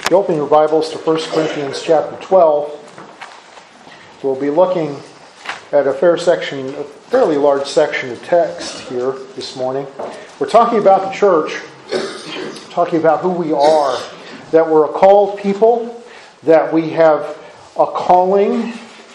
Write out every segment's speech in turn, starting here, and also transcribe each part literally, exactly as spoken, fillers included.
If you open your Bibles to First Corinthians chapter twelve, we'll be looking at a fair section, a fairly large section of text here this morning. We're talking about the church, talking about who we are, that we're a called people, that we have a calling,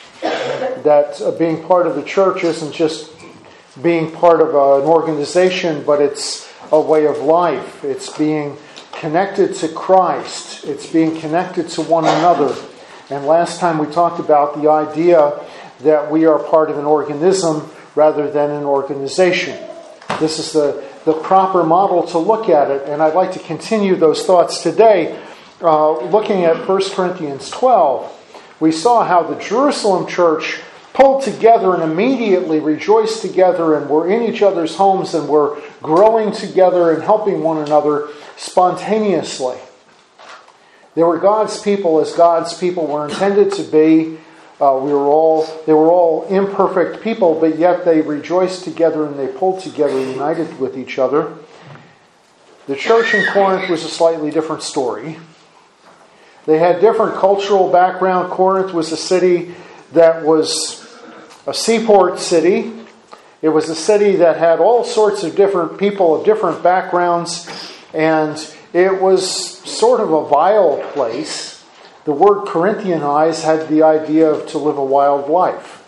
that being part of the church isn't just being part of an organization, but it's a way of life. It's being connected to Christ. It's being connected to one another. And last time we talked about the idea that we are part of an organism rather than an organization. This is the, the proper model to look at it. And I'd like to continue those thoughts today. Uh, looking at First Corinthians twelve, we saw how the Jerusalem church pulled together and immediately rejoiced together and were in each other's homes and were growing together and helping one another spontaneously. They were God's people as God's people were intended to be. Uh, we were all they were all imperfect people, but yet they rejoiced together and they pulled together, united with each other. The church in Corinth was a slightly different story. They had different cultural background. Corinth was a city that was a seaport city. It was a city that had all sorts of different people of different backgrounds, and it was sort of a vile place. The word Corinthianize had the idea of to live a wild life.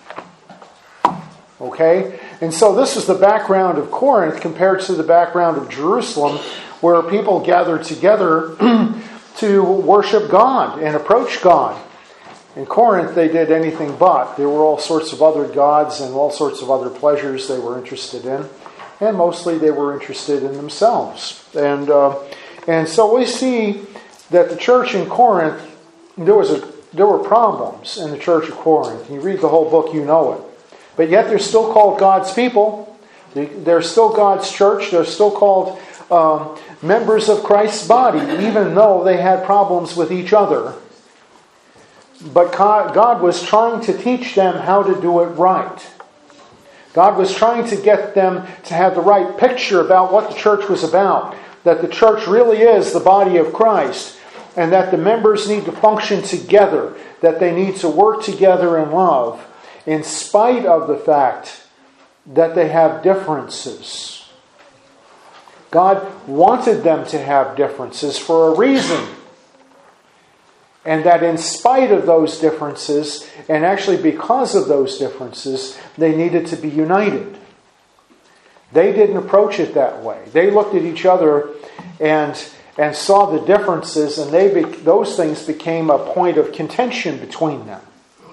Okay? And so this is the background of Corinth compared to the background of Jerusalem, where people gathered together to worship God and approach God. In Corinth, they did anything but. There were all sorts of other gods and all sorts of other pleasures they were interested in. And mostly they were interested in themselves. And uh, and so we see that the church in Corinth, there was a there were problems in the church of Corinth. You read the whole book, you know it. But yet they're still called God's people. They're still God's church. They're still called um, members of Christ's body, even though they had problems with each other. But God was trying to teach them how to do it right. God was trying to get them to have the right picture about what the church was about. That the church really is the body of Christ. And that the members need to function together. That they need to work together in love. In spite of the fact that they have differences. God wanted them to have differences for a reason. And that in spite of those differences, and actually because of those differences, they needed to be united. They didn't approach it that way. They looked at each other and and saw the differences, and they be, those things became a point of contention between them.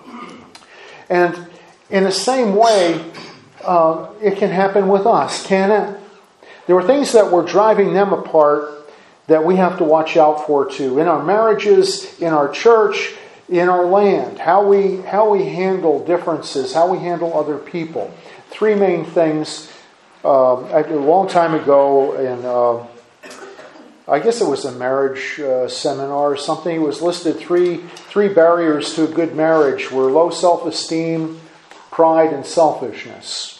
And in the same way, uh, it can happen with us, can it? There were things that were driving them apart that we have to watch out for too. In our marriages, in our church, in our land. How we how we handle differences, how we handle other people. Three main things. Uh, a long time ago, in uh, I guess it was a marriage uh, seminar or something, it was listed three three barriers to a good marriage were low self-esteem, pride, and selfishness.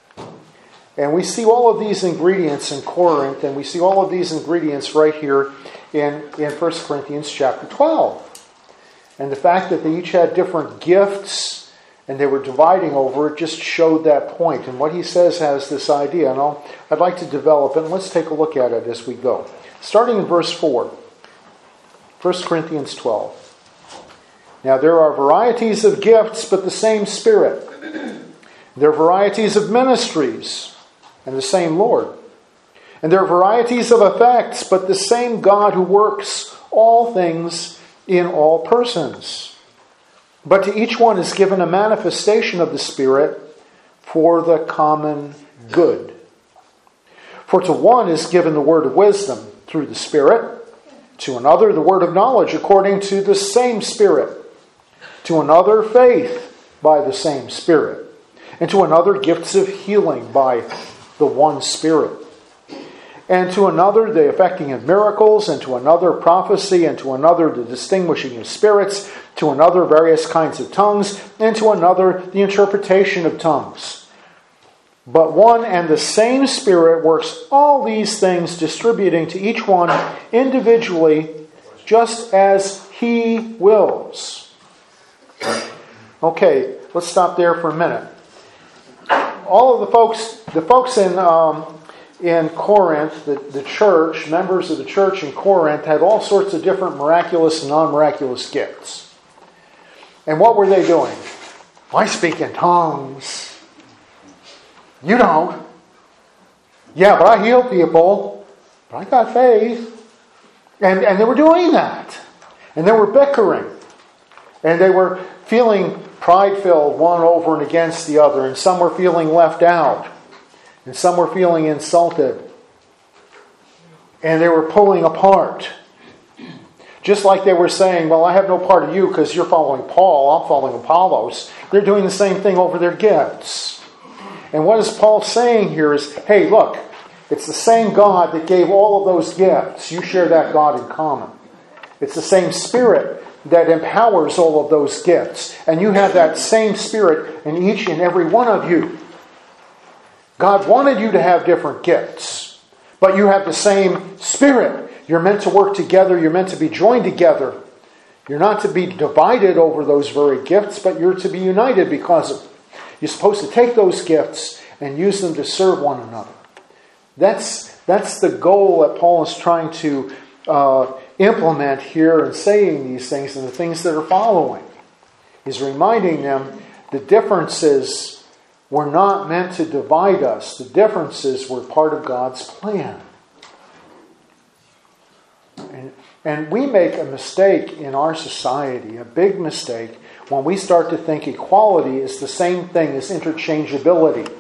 And we see all of these ingredients in Corinth, and we see all of these ingredients right here in, in First Corinthians chapter twelve. And the fact that they each had different gifts and they were dividing over it just showed that point. And what he says has this idea, and I'll, I'd like to develop it, and let's take a look at it as we go. Starting in verse four, First Corinthians twelve. Now there are varieties of gifts, but the same Spirit. There are varieties of ministries, and the same Lord. And there are varieties of effects, but the same God who works all things in all persons. But to each one is given a manifestation of the Spirit for the common good. For to one is given the word of wisdom through the Spirit, to another the word of knowledge according to the same Spirit, to another faith by the same Spirit, and to another gifts of healing by the one Spirit, and to another the effecting of miracles, and to another prophecy, and to another the distinguishing of spirits, to another various kinds of tongues, and to another the interpretation of tongues. But one and the same Spirit works all these things, distributing to each one individually just as He wills. Okay, let's stop there for a minute. All of the folks, the folks in um, in Corinth, the, the church, members of the church in Corinth, had all sorts of different miraculous and non-miraculous gifts. And what were they doing? I speak in tongues. You don't. Yeah, but I heal people. But I got faith. And, and they were doing that. And they were bickering. And they were feeling pride-filled one over and against the other. And some were feeling left out. And some were feeling insulted. And they were pulling apart. Just like they were saying, well, I have no part of you because you're following Paul, I'm following Apollos. They're doing the same thing over their gifts. And what is Paul saying here is, hey, look, it's the same God that gave all of those gifts. You share that God in common. It's the same Spirit that empowers all of those gifts. And you have that same Spirit in each and every one of you. God wanted you to have different gifts, but you have the same Spirit. You're meant to work together. You're meant to be joined together. You're not to be divided over those very gifts, but you're to be united because of it. You're supposed to take those gifts and use them to serve one another. That's, that's the goal that Paul is trying to uh, implement here in saying these things and the things that are following. He's reminding them the differences were not meant to divide us. The differences were part of God's plan. And, and we make a mistake in our society, a big mistake, when we start to think equality is the same thing as interchangeability.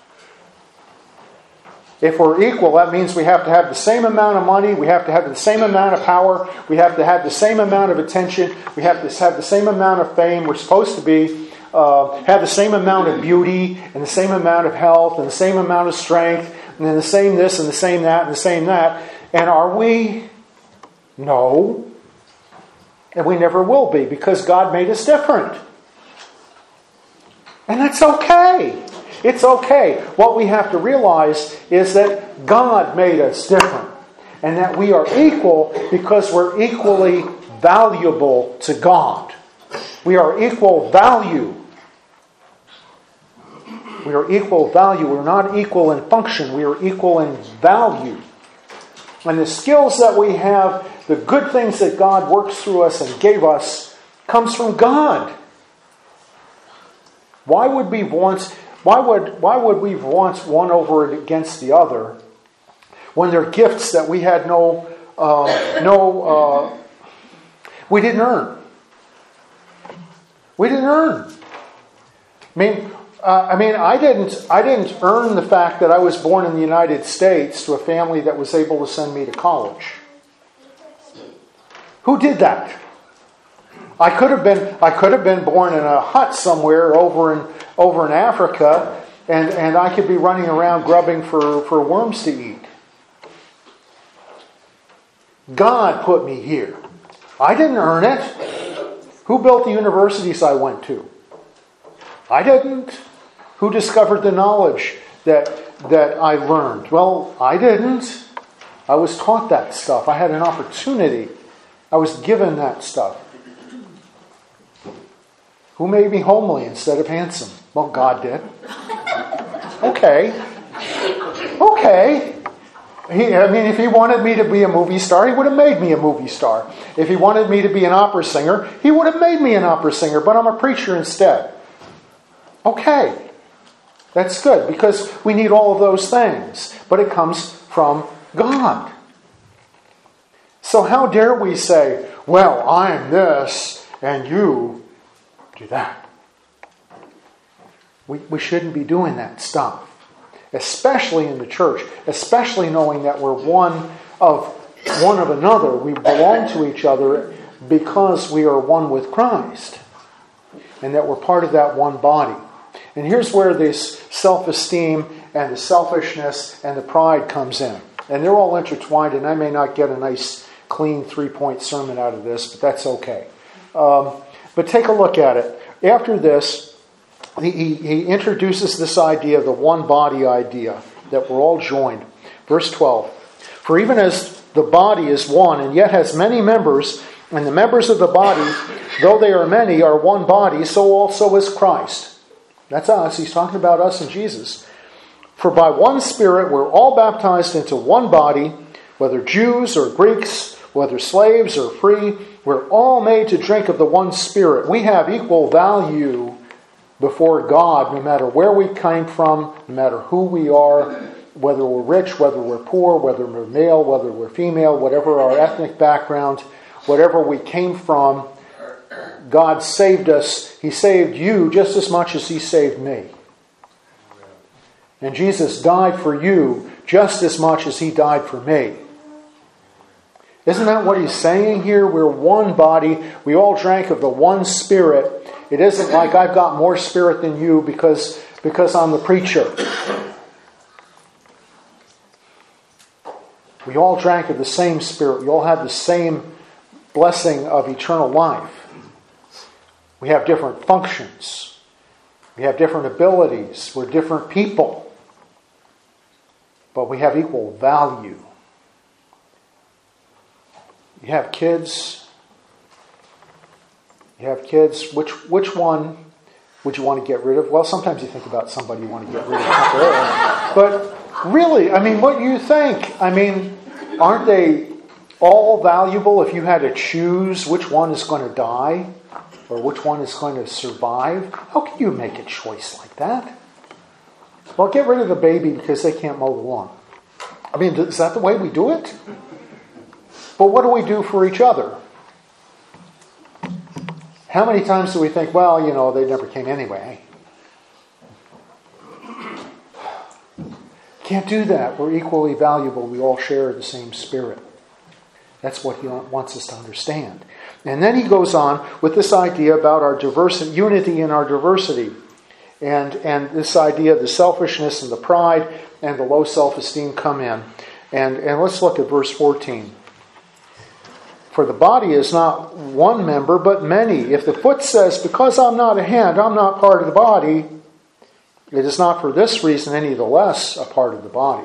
If we're equal, that means we have to have the same amount of money, we have to have the same amount of power, we have to have the same amount of attention, we have to have the same amount of fame. We're supposed to be uh, have the same amount of beauty and the same amount of health and the same amount of strength and then the same this and the same that and the same that. And are we? No. And we never will be because God made us different. And that's okay. It's okay. What we have to realize is that God made us different. And that we are equal because we're equally valuable to God. We are equal value. We are equal value. We're not equal in function. We are equal in value. And the skills that we have, the good things that God works through us and gave us, comes from God. Why would we want, why would, why would we want one over against the other when they're gifts that we had no, uh, no, uh, we didn't earn? We didn't earn. I mean, uh, I mean, I didn't, I didn't earn the fact that I was born in the United States to a family that was able to send me to college. Who did that? I could have been I could have been born in a hut somewhere over in over in Africa, and, and I could be running around grubbing for, for worms to eat. God put me here. I didn't earn it. Who built the universities I went to? I didn't. Who discovered the knowledge that that I learned? Well, I didn't. I was taught that stuff. I had an opportunity. I was given that stuff. Who made me homely instead of handsome? Well, God did. Okay. Okay. He, I mean, if He wanted me to be a movie star, He would have made me a movie star. If He wanted me to be an opera singer, He would have made me an opera singer, but I'm a preacher instead. Okay. That's good, because we need all of those things. But it comes from God. So how dare we say, well, I'm this, and you do that. We, we shouldn't be doing that stuff. Especially in the church. Especially knowing that we're one of one of another. We belong to each other because we are one with Christ. And that we're part of that one body. And here's where this self-esteem and the selfishness and the pride comes in. And they're all intertwined, and I may not get a nice, clean three-point sermon out of this, but that's okay. Um, but take a look at it. After this, he, he, he introduces this idea, the one body idea, that we're all joined. Verse twelve. For even as the body is one, and yet has many members, and the members of the body, though they are many, are one body, so also is Christ. That's us. He's talking about us and Jesus. For by one Spirit we're all baptized into one body, whether Jews or Greeks, whether slaves or free, we're all made to drink of the one Spirit. We have equal value before God, no matter where we came from, no matter who we are, whether we're rich, whether we're poor, whether we're male, whether we're female, whatever our ethnic background, whatever we came from, God saved us. He saved you just as much as He saved me. And Jesus died for you just as much as He died for me. Isn't that what He's saying here? We're one body. We all drank of the one Spirit. It isn't like I've got more Spirit than you because, because I'm the preacher. We all drank of the same Spirit. We all had the same blessing of eternal life. We have different functions. We have different abilities. We're different people. But we have equal value. You have kids. You have kids. Which which one would you want to get rid of? Well, sometimes you think about somebody you want to get rid of temporarily. But really, I mean, what do you think? I mean, aren't they all valuable if you had to choose which one is going to die or which one is going to survive? How can you make a choice like that? Well, get rid of the baby because they can't mow the lawn. I mean, is that the way we do it? But what do we do for each other? How many times do we think, well, you know, they never came anyway? Can't do that. We're equally valuable. We all share the same Spirit. That's what He wants us to understand. And then he goes on with this idea about our diversity, unity in our diversity. And, and this idea of the selfishness and the pride and the low self-esteem come in. And, and let's look at verse fourteen. For the body is not one member, but many. If the foot says, because I'm not a hand, I'm not part of the body, it is not for this reason any the less a part of the body.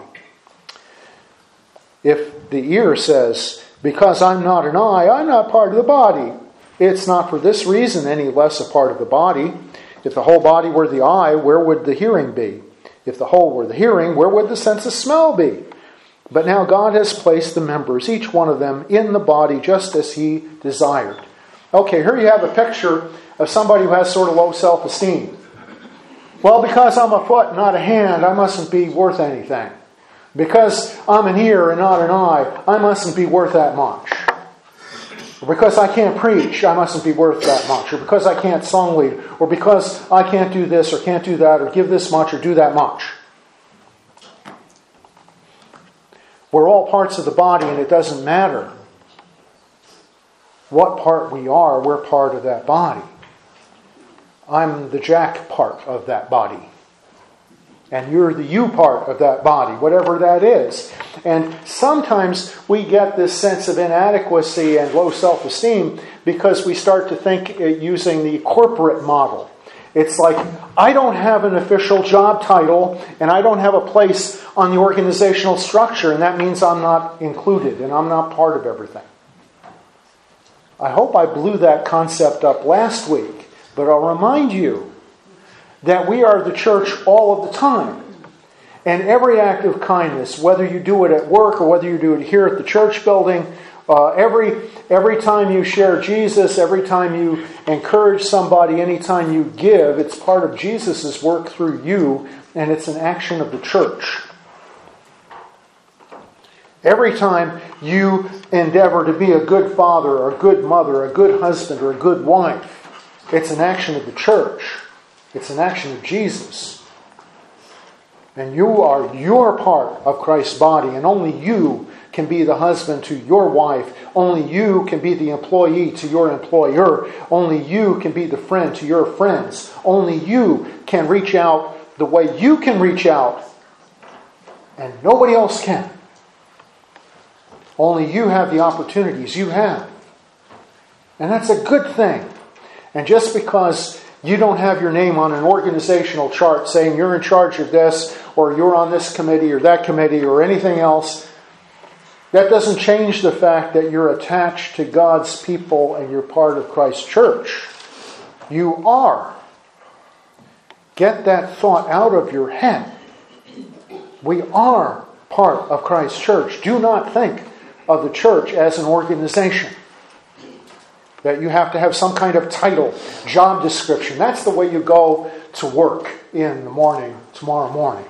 If the ear says, because I'm not an eye, I'm not part of the body, it's not for this reason any less a part of the body. If the whole body were the eye, where would the hearing be? If the whole were the hearing, where would the sense of smell be? But now God has placed the members, each one of them, in the body just as He desired. Okay, here you have a picture of somebody who has sort of low self-esteem. Well, because I'm a foot, not a hand, I mustn't be worth anything. Because I'm an ear and not an eye, I mustn't be worth that much. Or because I can't preach, I mustn't be worth that much. Or because I can't song lead. Or because I can't do this or can't do that or give this much or do that much. We're all parts of the body, and it doesn't matter what part we are, we're part of that body. I'm the Jack part of that body. And you're the you part of that body, whatever that is. And sometimes we get this sense of inadequacy and low self-esteem because we start to think using the corporate model. It's like, I don't have an official job title and I don't have a place on the organizational structure, and that means I'm not included and I'm not part of everything. I hope I blew that concept up last week, but I'll remind you that we are the church all of the time. And every act of kindness, whether you do it at work or whether you do it here at the church building, uh, every every time you share Jesus, every time you encourage somebody, anytime you give, it's part of Jesus' work through you, and it's an action of the church. Every time you endeavor to be a good father or a good mother, a good husband or a good wife, it's an action of the church. It's an action of Jesus. And you are your part of Christ's body, and only you can be the husband to your wife. Only you can be the employee to your employer. Only you can be the friend to your friends. Only you can reach out the way you can reach out, and nobody else can. Only you have the opportunities you have. And that's a good thing. And just because you don't have your name on an organizational chart saying you're in charge of this, or you're on this committee or that committee or anything else, That doesn't change the fact that you're attached to God's people and you're part of Christ's church. You are. Get that thought out of your head. We are part of Christ's church. Do not think of the church as an organization. That you have to have some kind of title, job description. That's the way you go to work in the morning, tomorrow morning.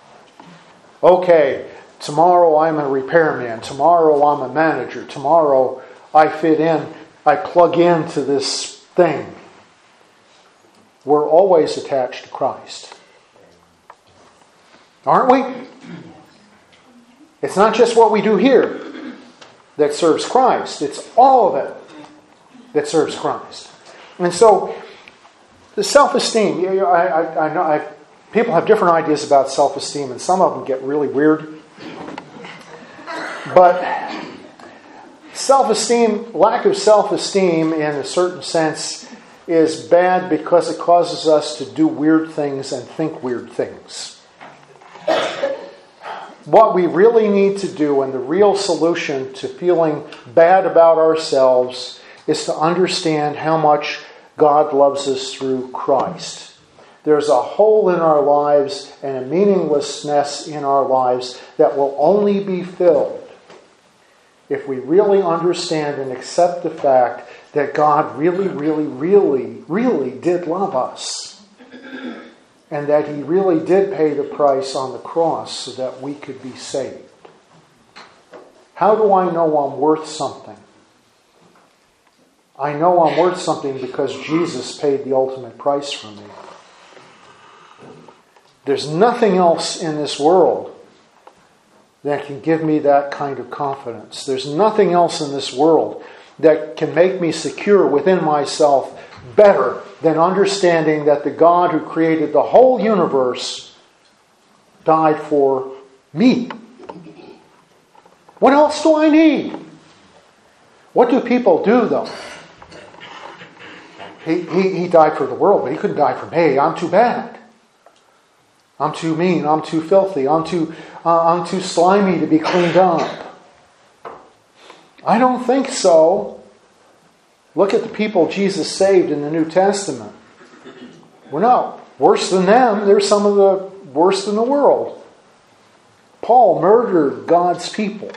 Okay, tomorrow I'm a repairman. Tomorrow I'm a manager. Tomorrow I fit in, I plug into this thing. We're always attached to Christ. Aren't we? It's not just what we do here that serves Christ. It's all of it that serves Christ. And so, the self-esteem, I, I, I know I, people have different ideas about self-esteem, and some of them get really weird. But self-esteem, lack of self-esteem in a certain sense is bad because it causes us to do weird things and think weird things. What we really need to do, and the real solution to feeling bad about ourselves, is to understand how much God loves us through Christ. There's a hole in our lives and a meaninglessness in our lives that will only be filled if we really understand and accept the fact that God really, really, really, really did love us. And that He really did pay the price on the cross so that we could be saved. How do I know I'm worth something? I know I'm worth something because Jesus paid the ultimate price for me. There's nothing else in this world that can give me that kind of confidence. There's nothing else in this world that can make me secure within myself better than understanding that the God who created the whole universe died for me. What else do I need? What do people do, though? He, he, he died for the world, but He couldn't die for me. I'm too bad. I'm too mean. I'm too filthy. I'm too, uh, I'm too slimy to be cleaned up. I don't think so. Look at the people Jesus saved in the New Testament. We're not worse than them. They're some of the worst in the world. Paul murdered God's people.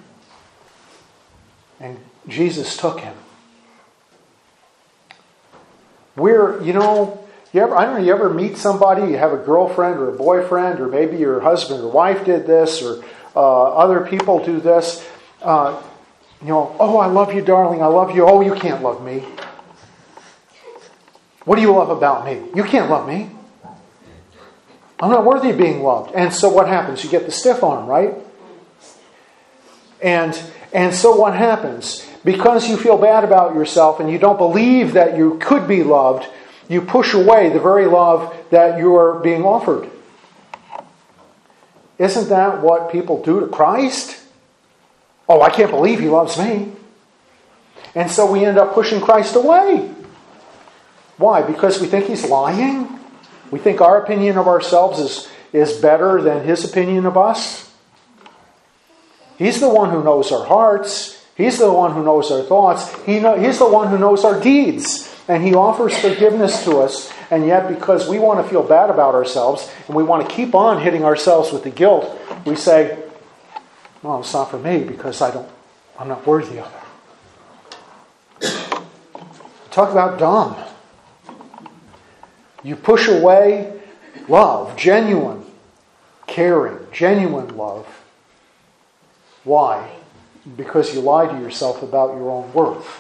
And Jesus took him. We're, you know, you ever, I don't know, you ever meet somebody, you have a girlfriend or a boyfriend, or maybe your husband or wife did this, or uh, other people do this. Uh, you know, oh, I love you, darling, I love you. Oh, you can't love me. What do you love about me? You can't love me. I'm not worthy of being loved. And so what happens? You get the stiff arm, right? And and so what happens? Because you feel bad about yourself and you don't believe that you could be loved, you push away the very love that you are being offered. Isn't that what people do to Christ? Oh, I can't believe He loves me. And so we end up pushing Christ away. Why? Because we think He's lying? We think our opinion of ourselves is, is better than His opinion of us? He's the one who knows our hearts. He's the one who knows our thoughts. He know, he's the one who knows our deeds. And He offers forgiveness to us. And yet, because we want to feel bad about ourselves, and we want to keep on hitting ourselves with the guilt, we say, well, it's not for me because I don't, I'm not worthy of it. Talk about dumb. You push away love, genuine, caring, genuine love. Why? Because you lie to yourself about your own worth.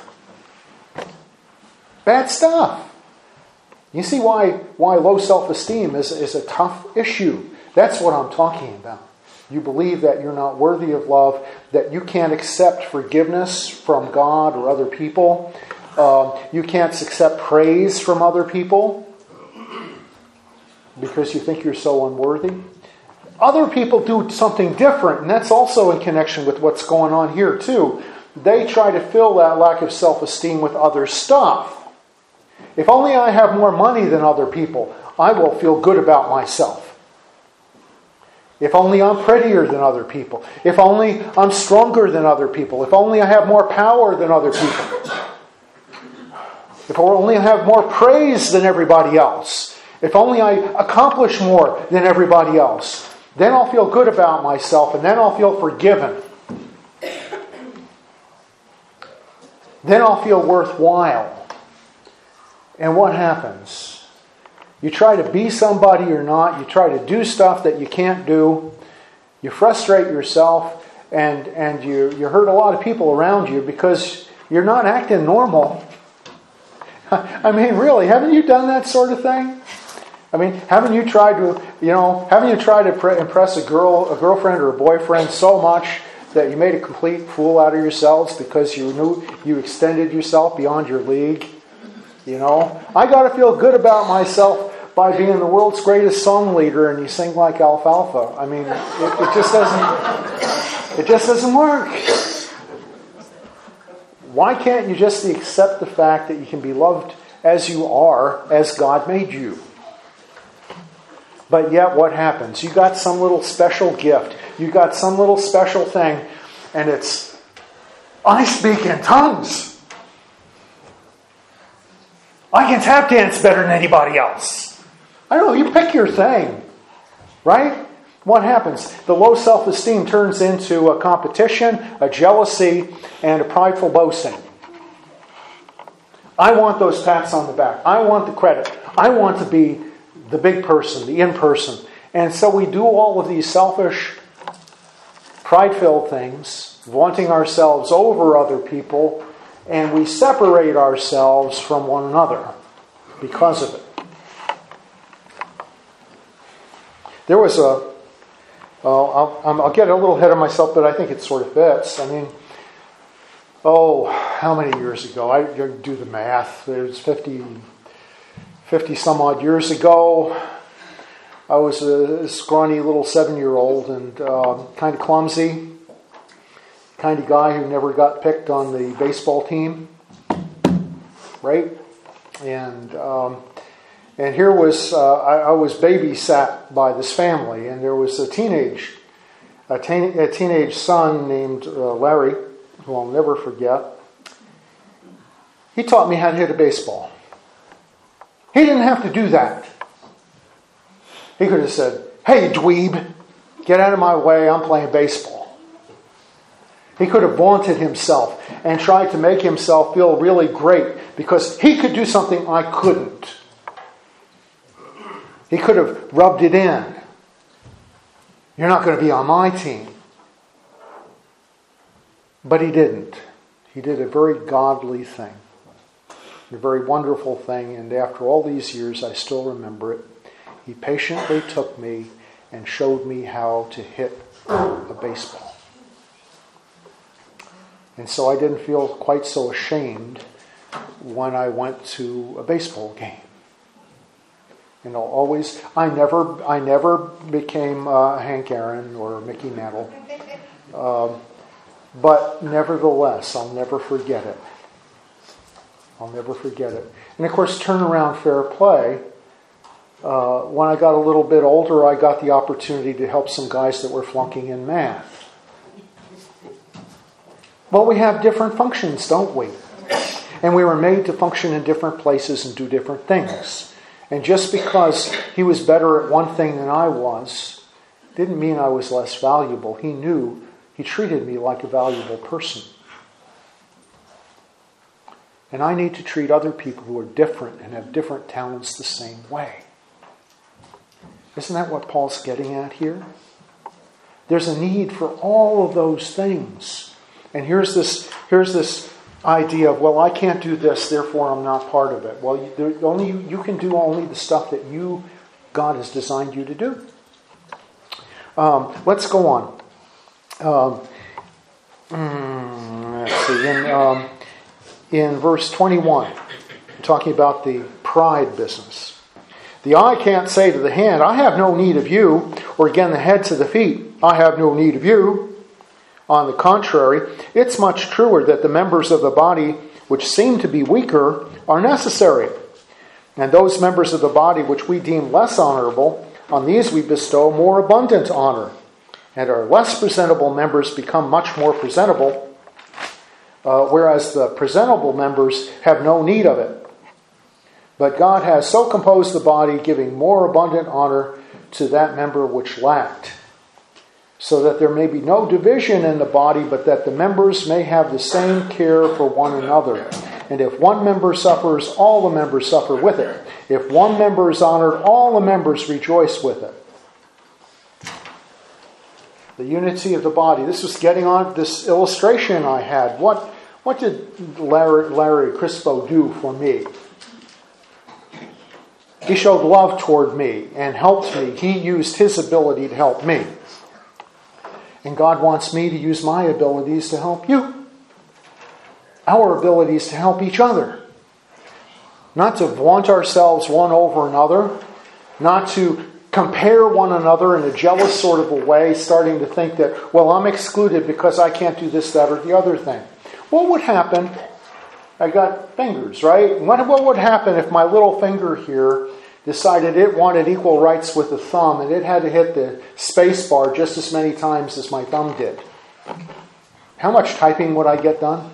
Bad stuff. You see why, why low self-esteem is, is a tough issue. That's what I'm talking about. You believe that you're not worthy of love, that you can't accept forgiveness from God or other people. Uh, you can't accept praise from other people because you think you're so unworthy. Other people do something different, and that's also in connection with what's going on here too. They try to fill that lack of self-esteem with other stuff. If only I have more money than other people, I will feel good about myself. If only I'm prettier than other people. If only I'm stronger than other people. If only I have more power than other people. If only I have more praise than everybody else. If only I accomplish more than everybody else. Then I'll feel good about myself, and then I'll feel forgiven. Then I'll feel worthwhile. And what happens? You try to be somebody or not. You try to do stuff that you can't do. You frustrate yourself, and, and you, you hurt a lot of people around you because you're not acting normal. I mean, really, haven't you done that sort of thing? I mean, haven't you tried to, you know, haven't you tried to pre- impress a girl, a girlfriend or a boyfriend so much that you made a complete fool out of yourselves because you knew you extended yourself beyond your league? You know, I got to feel good about myself by being the world's greatest song leader, and you sing like alfalfa. I mean, it, it just doesn't. It just doesn't work. Why can't you just accept the fact that you can be loved as you are, as God made you? But yet, what happens? You got some little special gift. You got some little special thing, and it's I speak in tongues. I can tap dance better than anybody else. I don't know, you pick your thing. Right? What happens? The low self-esteem turns into a competition, a jealousy, and a prideful boasting. I want those pats on the back. I want the credit. I want to be the big person, the in-person. And so we do all of these selfish, pride-filled things, wanting ourselves over other people, and we separate ourselves from one another because of it. There was a, oh, I'll, I'll get a little ahead of myself, but I think it sort of fits. I mean, oh, how many years ago? I do the math. It was fifty, fifty some odd years ago. I was a scrawny little seven-year-old and uh, kind of clumsy. Kind of guy who never got picked on the baseball team, right? And um, and here was uh, I, I was babysat by this family, and there was a teenage a, teen, a teenage son named uh, Larry, who I'll never forget. He taught me how to hit a baseball. He didn't have to do that. He could have said, "Hey, dweeb, get out of my way! I'm playing baseball." He could have vaunted himself and tried to make himself feel really great because he could do something I couldn't. He could have rubbed it in. You're not going to be on my team. But he didn't. He did a very godly thing. A very wonderful thing. And after all these years, I still remember it. He patiently took me and showed me how to hit a baseball. And so I didn't feel quite so ashamed when I went to a baseball game. You know, always, I never, I never became uh, Hank Aaron or Mickey Mantle. Um, but nevertheless, I'll never forget it. I'll never forget it. And of course, turnaround fair play. Uh, when I got a little bit older, I got the opportunity to help some guys that were flunking in math. Well, we have different functions, don't we? And we were made to function in different places and do different things. And just because he was better at one thing than I was, didn't mean I was less valuable. He knew, he treated me like a valuable person. And I need to treat other people who are different and have different talents the same way. Isn't that what Paul's getting at here? There's a need for all of those things. And here's this here's this idea of, well, I can't do this, therefore I'm not part of it. Well, you, there, only you, you can do only the stuff that you, God has designed you to do. Um, let's go on. Um, mm, let's see. In, um, in verse twenty-one, talking about the pride business. The eye can't say to the hand, I have no need of you, or again the head to the feet, I have no need of you. On the contrary, it's much truer that the members of the body which seem to be weaker are necessary. And those members of the body which we deem less honorable On these we bestow more abundant honor, and our less presentable members become much more presentable, uh, whereas the presentable members have no need of it. But God has so composed the body, giving more abundant honor to that member which lacked, so that there may be no division in the body, but that the members may have the same care for one another. And if one member suffers, all the members suffer with it. If one member is honored, all the members rejoice with it. The unity of the body. This was getting on this illustration I had. What, what did Larry, Larry Crispo do for me? He showed love toward me and helped me. He used his ability to help me. And God wants me to use my abilities to help you. Our abilities to help each other. Not to vaunt ourselves one over another. Not to compare one another in a jealous sort of a way, starting to think that, well, I'm excluded because I can't do this, that, or the other thing. What would happen? I got fingers, right? What, what would happen if my little finger here decided it wanted equal rights with the thumb and it had to hit the space bar just as many times as my thumb did? How much typing would I get done?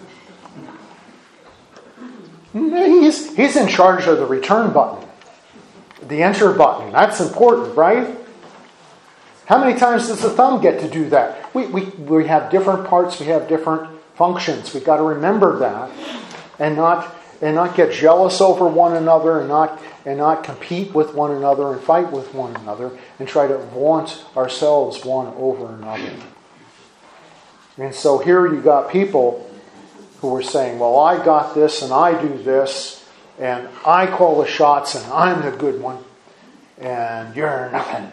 He's, he's in charge of the return button, the enter button. That's important, right? How many times does the thumb get to do that? We, we, we have different parts, we have different functions. We've got to remember that and not and not get jealous over one another and not and not compete with one another and fight with one another and try to vaunt ourselves one over another. And so here you got people who were saying, well, I got this and I do this and I call the shots and I'm the good one and you're nothing.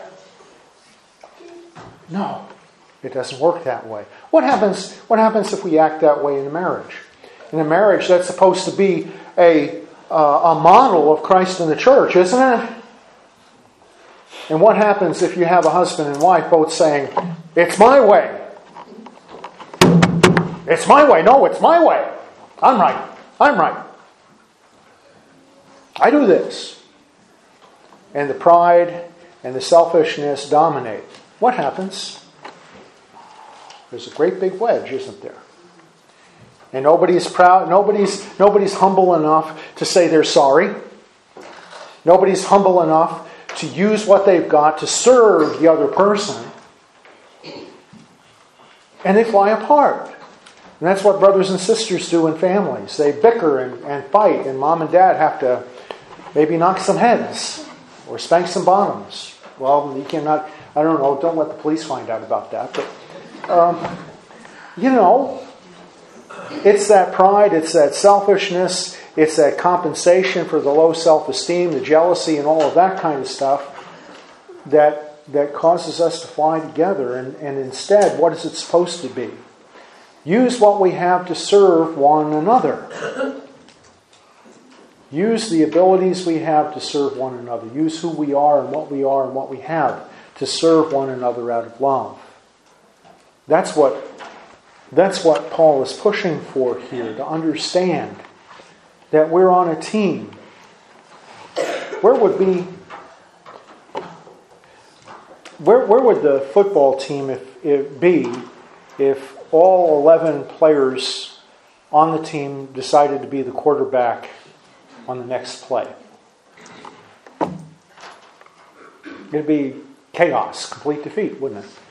No, it doesn't work that way. What happens, what happens if we act that way in a marriage? In a marriage, that's supposed to be a, uh, a model of Christ in the church, isn't it? And what happens if you have a husband and wife both saying, it's my way. It's my way. No, it's my way. I'm right. I'm right. I do this. And the pride and the selfishness dominate. What happens? There's a great big wedge, isn't there? And nobody's proud, nobody's nobody's humble enough to say they're sorry. Nobody's humble enough to use what they've got to serve the other person. And they fly apart. And that's what brothers and sisters do in families. They bicker and, and fight, and mom and dad have to maybe knock some heads or spank some bottoms. Well, you cannot, I don't know, don't let the police find out about that. But, um, you know, it's that pride, it's that selfishness, it's that compensation for the low self-esteem, the jealousy, and all of that kind of stuff that that causes us to fly together. And, and instead, what is it supposed to be? Use what we have to serve one another. Use the abilities we have to serve one another. Use who we are and what we are and what we have to serve one another out of love. That's what That's what Paul is pushing for here, to understand that we're on a team. Where would be where where would the football team if it be if all eleven players on the team decided to be the quarterback on the next play? It'd be chaos, complete defeat, wouldn't it?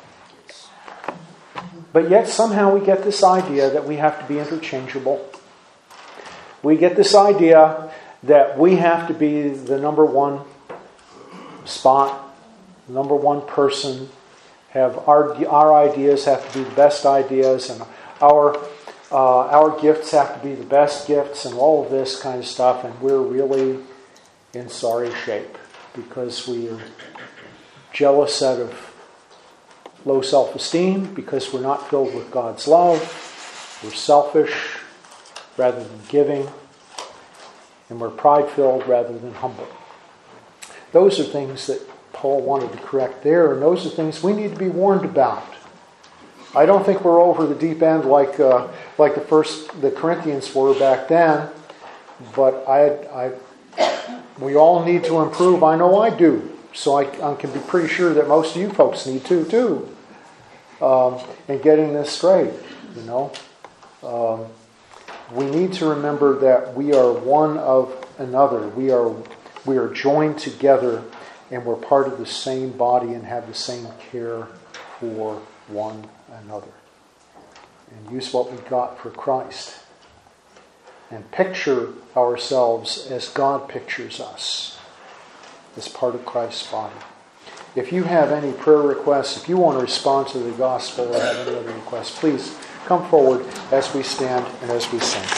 But yet somehow we get this idea that we have to be interchangeable. We get this idea that we have to be the number one spot, number one person, have our our ideas have to be the best ideas, and our uh, our gifts have to be the best gifts, and all of this kind of stuff, and we're really in sorry shape because we are jealous out of low self-esteem, because we're not filled with God's love. We're selfish rather than giving, and we're pride-filled rather than humble. Those are things that Paul wanted to correct there, and those are things we need to be warned about. I don't think we're over the deep end like uh, like the first the Corinthians were back then, but I, I we all need to improve. I know I do. So I, I can be pretty sure that most of you folks need to, too. Um, and getting this straight, you know. Um, we need to remember that we are one of another. We are we are joined together, and we're part of the same body and have the same care for one another. And use what we got for Christ. And picture ourselves as God pictures us, as part of Christ's body. If you have any prayer requests, if you want to respond to the gospel or have any other requests, please come forward as we stand and as we sing.